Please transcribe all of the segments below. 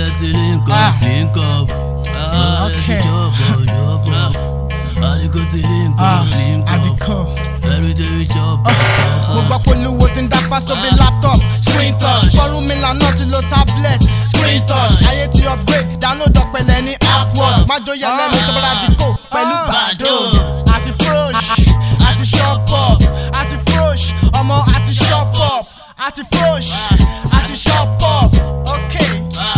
let's link up. Okay. Every day we chop. Mo gbọ́ polówó tí ń dáfá sórí laptop. Screen touch, fọ́rùn mi lànà ti lo tablet. Screen touch, ayé ti upgrade, download ọ̀pẹ̀lẹ̀ ní Upwork. Májò yẹ lẹ́nu tó bára dìkò pẹ̀lú Bado. Àti Frosh, àti Shop Up. Àti Frosh, ọmọ àti Shop Up. Àti Frosh, àti Shop Up. Okay.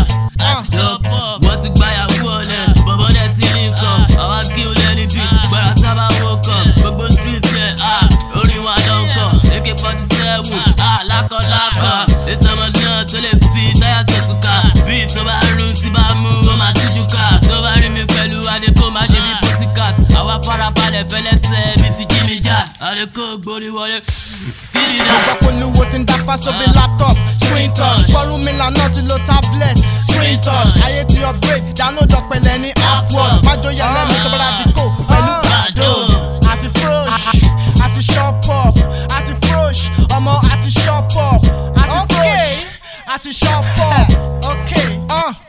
Wọ́n ti gbáyàwó ọ̀lẹ́, bọ̀bọ̀ dẹ̀ ti link up. Àwa kí o lẹ́ni beat, gbára tábà woke up. Gbogbo street yẹn, orin wa ló ń kọ̀. AK-47, lákọ̀lákọ̀. Ìsọmọ náà tó lè fi táyà sọ̀tùkà. Bí tó bá rún tí bá mú, ó máa tújú ká. Tó bá rí mi pẹ̀lú Adékò, má ṣe bí Pussycat. Àwa farabalẹ̀ fẹ́lẹ́ tẹ̀ bí ti Jimmy Jack. Adékò gbórí wọlé. Mo gbọ́ polówó tí ń dáfá sórí laptop. Screen touch, fọ́rùn mi lànà ti lo tablet. Screen touch, ayé ti upgrade, download ọ̀pẹ̀lẹ̀ ní Upwork. Májò yẹ lẹ́nu tó bára dìkò pẹ̀lú Bado. Àti Frosh, àti Shop Up. Àti Frosh, ọmọ àti Shop Up. Àti Frosh, àti Shop Up. Okay,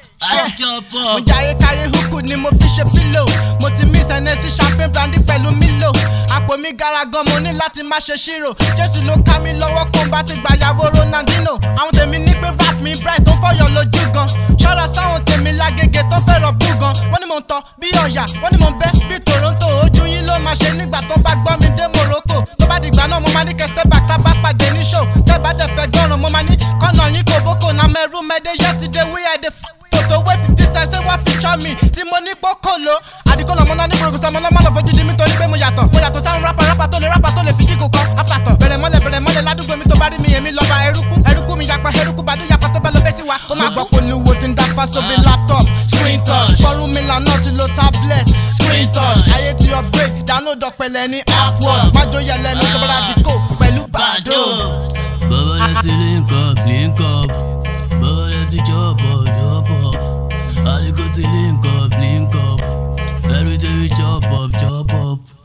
mo jayé káyé húkú ni mo fi ṣe pílò. Mo ti mix Hennessy champagne brandy pẹ̀lú Milo. Àpò mi gara gan, mo ní láti má ṣe ṣírò. Jésù ló ká mi lọ́wọ́ kó n bá ti gbàyàwó Ronaldinho. Àwọn tèmi ní pé rap mi bright tó fọyọ̀ lójú gan. Ṣọ́ra sáwọn tèmi lágége tó fẹ́ràn bú gan. Wọ́n ní mò ń tọ́ bí ọ̀yà, wọ́n ní mò ń bẹ́ bí Toronto. Ojú yín ló máa ṣe nígbà tó bá gbọ́ mi dé Morocco. Tó bá dìgbà náà mo máa ní kẹ́ step back tá bá pàdé ní show. Tẹ́ bá dẹ̀ fẹ́ gbọ́ràn mo máa ní kọ́nà yín kò bókò. Na mẹ́rù mẹ́dẹ́ yesterday we had the Toto wey 50 cents say wá feature me tí mo ní pọ́kọ́lọ́. Àdìkọ́ lọ́mọ náà ní gbòrògbò sọmọ lọ́mọ lọ́ fojú di mi torí pé mo yàtọ̀ sáwọn rapper tó lè fi kíkò kọ́ afàtọ̀. Bẹ̀rẹ̀ mọ́lẹ̀ ládùúgbò mi tó bá rí mi èmi lọ́ba eruku mi yapa eruku Bado yapa tó bá lọ bẹ́ sí wa. Ó máa gbọ́ polówó tí ń dáfá sórí laptop. Screen touch, fọ́rùn mi lànà ti lo tablet. Screen touch, ayé ti upgrade, download ọ̀pẹ̀lẹ̀ ní Upwork. Májò yẹ lẹ́nu tó bára dìkò pẹ̀lú Bado. Bọ̀bọ̀ let's link up. Bọ̀bọ̀ let's chop up. Adékò ti link up. Every day we chop up.